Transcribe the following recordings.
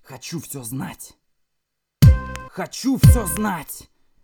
Хочу все знать. Хочу все знать.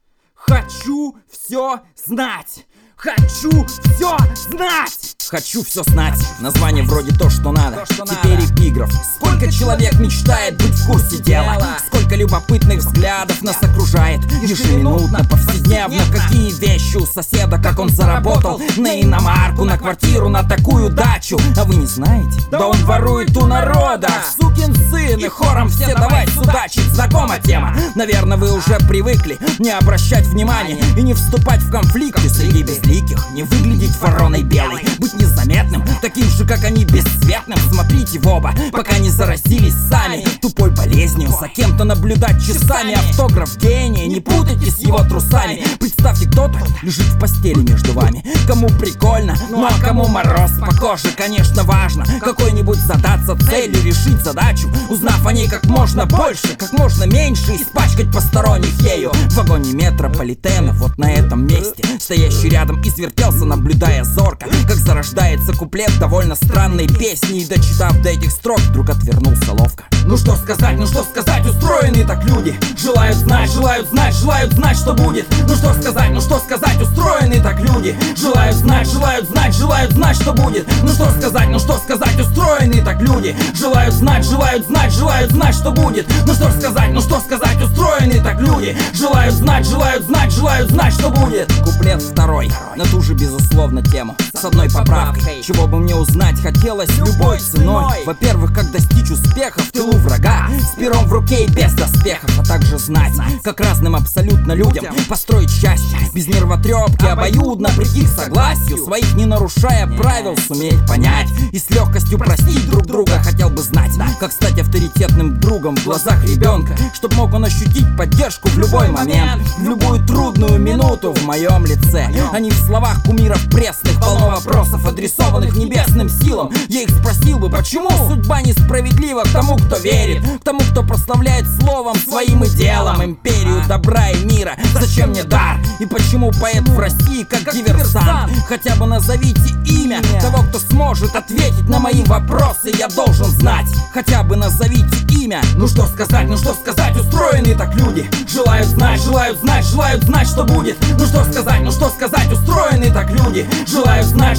Хочу все знать. Хочу все знать. Хочу все знать. Название вроде то, что надо. Теперь эпиграф. Сколько человек мечтает быть в курсе дела. Сколько любопытных взглядов нас окружает ежеминутно, повседневно. Какие вещи у соседа, как он заработал на иномарку, на квартиру, на такую дачу. А вы не знаете? Да он ворует у народа. Сукин сын. И хором все давай судачить. Знакома тема. Наверное, вы уже привыкли не обращать внимания и не вступать в конфликты среди безликих. Не выглядеть вороной белой, быть незаметным, таким же, как они, бесцветным. Смотрите в оба, пока не заразились сами тупой болезнью. За кем-то наблюдать часами. Автограф гения, не путайте с его трусами. Представьте, кто-то лежит в постели между вами. Кому прикольно, ну а кому мороз по коже. Конечно, важно какой-нибудь задаться целью, решить задачу, узнав о ней как можно больше, как можно меньше, испачкать посторонних ею. В вагоне метрополитена, вот на этом месте, стоящий рядом и свертелся, наблюдая зорко, как зарождается куплет довольно странной песни. И дочитав до этих строк, вдруг отвернулся ловко. Ну что сказать, устроены так люди. Желают знать, что будет. Ну что сказать, устроены так люди. Желают знать, что будет. Ну что сказать, устроены так люди. Желают знать, что будет. Ну что сказать, устроены так люди. Желают знать, что будет. Куплет второй, на ту же безусловно тему, с одной поправкой. Чего бы мне узнать хотелось любой ценой. Во-первых, как достичь успеха в тылу врага, с пером в руке и без доспехов. А также знать, как разным абсолютно людям построить счастье без нервотрепки, обоюдно прийти к согласию, своих не нарушая правил суметь понять и с легкостью простить друг друга. Хотел бы знать, как стать авторитетным другом в глазах ребенка, чтоб мог он ощутить поддержку в любой момент, в любую трудную минуту в моем лице. А не в словах кумиров пресных, полно вопросов, адресованных небесным силам. Я их спросил бы, почему судьба несправедлива к тому, кто верит, к тому, кто прославляет словом своим и делом империю добра и мира. Зачем мне дар? И почему поэт в России как диверсант? Хотя бы назовите имя того, кто сможет ответить на мои вопросы. Я должен знать. Хотя бы назовите имя. Ну что сказать, устроены так люди. Желают знать, что будет. Ну что сказать, устроены так люди. Желают знать,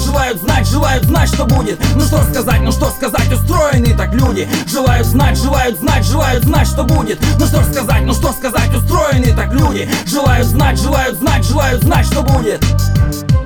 что будет. Ну что сказать, устроены так люди. Желают знать, что будет. Ну что сказать, устроены так люди. Желают знать, что будет.